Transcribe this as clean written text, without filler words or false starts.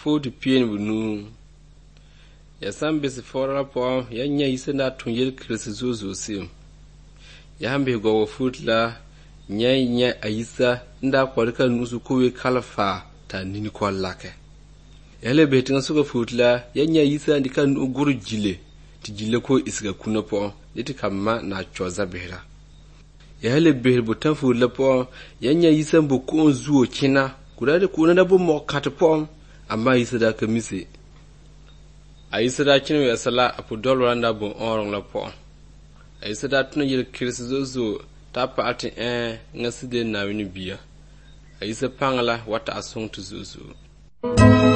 food pain bunu. Ya san bisi fora po ya nya isa na tunyel krisi zuzu sim. Ya hambe go food la nya ayisa nda kwarika nusu kowe kalfa ta nini kwa lake. Ya le betinga suka food la ya nya isa ndika uguru jile ti jile ko isga kuna po liti kama na choza behra. Ya le behir butan food la po ya nya isa mbu ko zuo kina kudade kuna da bu mo katpo amma isa da kamise. Ayisa da kinu ya sala apu dolo randa bu orong la po. Ayisa da tunu yil kirisi zozo ta pa ati ngasi de na wini biya. Ayisa pangala wata asong tu zozo.